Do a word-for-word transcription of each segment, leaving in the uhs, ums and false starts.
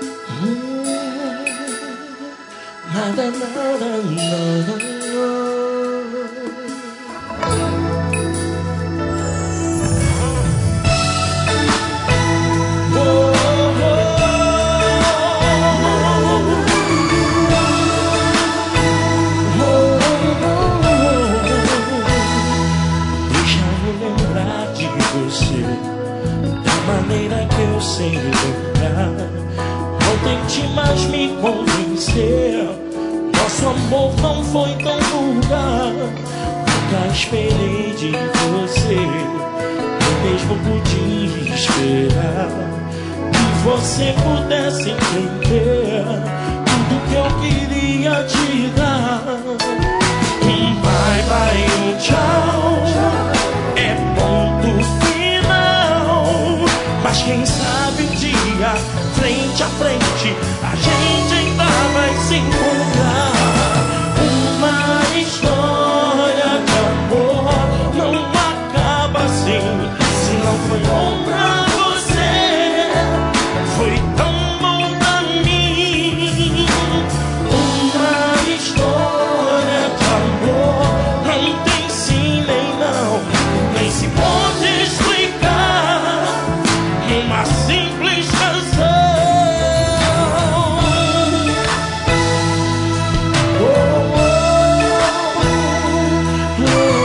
Hum, nada, nada, nada. Sem lembrar, não tente mais me convencer. Nosso amor não foi tão vulgar. Nunca esperei de você, eu mesmo podia esperar que você pudesse entender tudo que eu queria te dar. Um bye bye, um tchau, é ponto final. Mas quem sabe um dia, frente a frente, a gente ainda vai se encontrar. Uma história de amor não acaba assim. Se não foi bom pra você, foi tão bom pra mim. Uma história de amor não tem sim nem não, nem se pode explicar. Uma simples canção. Oh, oh, oh,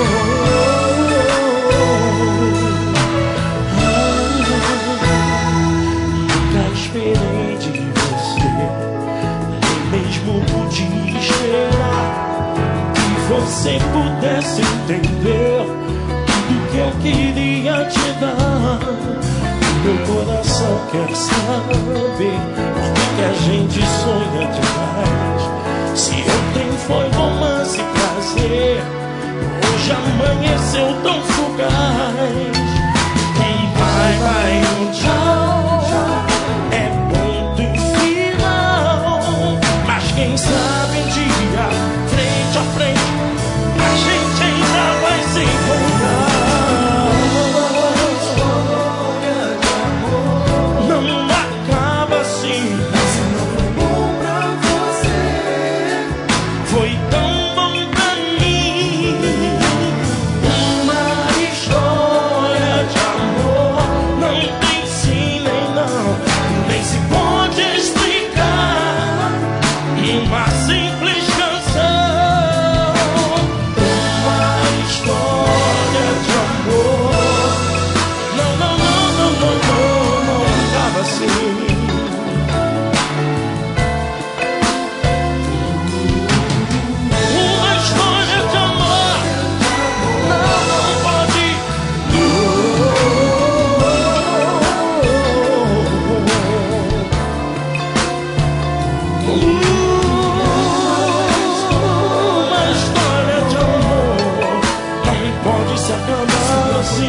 oh. Nunca esperei de você, nem mesmo podia esperar que você pudesse entender tudo que eu queria te dar. Meu coração quer saber por que, que a gente sonha demais. Se ontem foi romance e prazer, hoje amanheceu tão fugaz. Um bye bye, um tchau, é ponto final. Mas quem sabe um dia, frente a frente, a gente ainda vai se encontrar.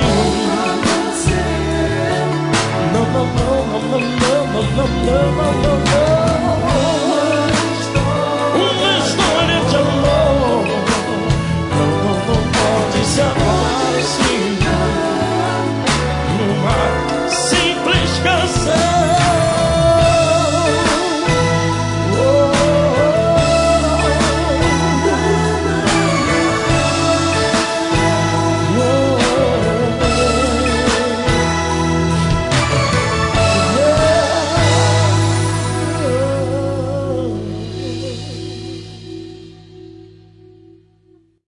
No, no, no, no, no, no, no, no.